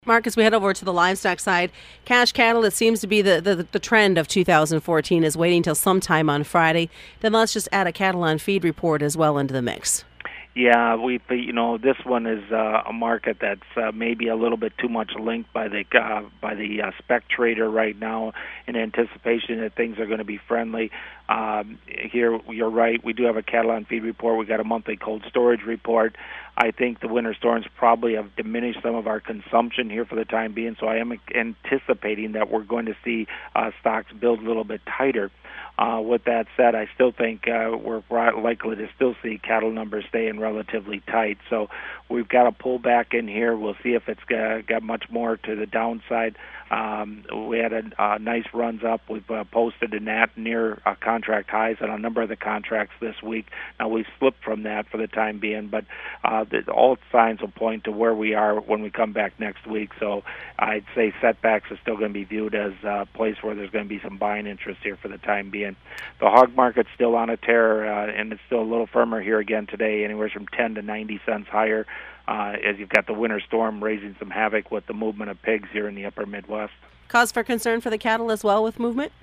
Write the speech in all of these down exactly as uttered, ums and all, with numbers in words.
Mark, as we head over to the livestock side, cash cattle, it seems to be the, the, the trend of two thousand fourteen is waiting till sometime on Friday. Then let's just add a cattle on feed report as well into the mix. Yeah, we you know this one is uh, a market that's uh, maybe a little bit too much linked by the uh, by the uh, spec trader right now in anticipation that things are going to be friendly. Um, here, you're right. We do have a cattle on feed report. We got a monthly cold storage report. I think the winter storms probably have diminished some of our consumption here for the time being. So I am anticipating that we're going to see uh, stocks build a little bit tighter. Uh, with that said, I still think uh, we're likely to still see cattle numbers staying relatively tight. So we've got to pull back in here. We'll see if it's got, got much more to the downside. Um, we had a, a nice runs up. We've uh, posted in that near uh, contract highs on a number of the contracts this week. Now we've slipped from that for the time being, but uh, the, all signs will point to where we are when we come back next week. So I'd say setbacks are still going to be viewed as a place where there's going to be some buying interest here for the time being. The hog market's still on a tear, uh, and it's still a little firmer here again today, anywhere from ten to ninety cents higher. Uh, as you've got the winter storm raising some havoc with the movement of pigs here in the upper Midwest. Cause for concern for the cattle as well with movement?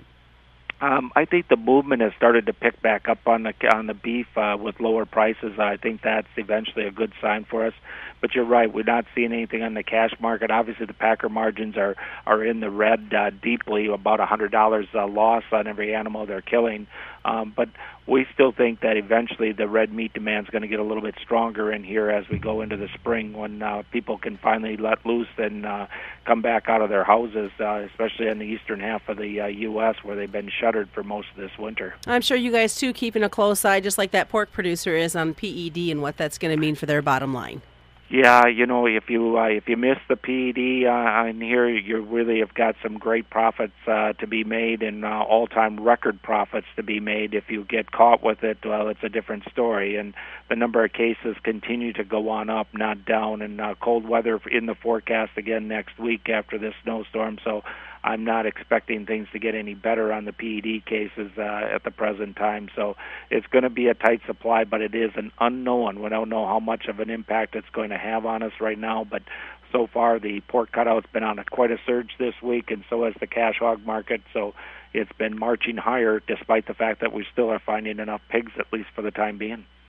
Um, I think the movement has started to pick back up on the on the beef uh, with lower prices. I think that's eventually a good sign for us. But you're right, we're not seeing anything on the cash market. Obviously, the packer margins are, are in the red uh, deeply, about one hundred dollars uh, loss on every animal they're killing. Um, but we still think that eventually the red meat demand is going to get a little bit stronger in here as we go into the spring when uh, people can finally let loose and uh, come back out of their houses, uh, especially in the eastern half of the uh, U S where they've been shuttered for most of this winter. I'm sure you guys, too, keeping a close eye, just like that pork producer is on P E D and what that's going to mean for their bottom line. Yeah, you know, if you uh, if you miss the P E D uh, in here, you really have got some great profits uh, to be made and uh, all-time record profits to be made. If you get caught with it, well, it's a different story. And the number of cases continue to go on up, not down. And uh, cold weather in the forecast again next week after this snowstorm. So I'm not expecting things to get any better on the P E D cases uh, at the present time. So it's going to be a tight supply, but it is an unknown. We don't know how much of an impact it's going to have on us right now, but so far the pork cutout's been on a, quite a surge this week, and so has the cash hog market. So it's been marching higher despite the fact that we still are finding enough pigs, at least for the time being.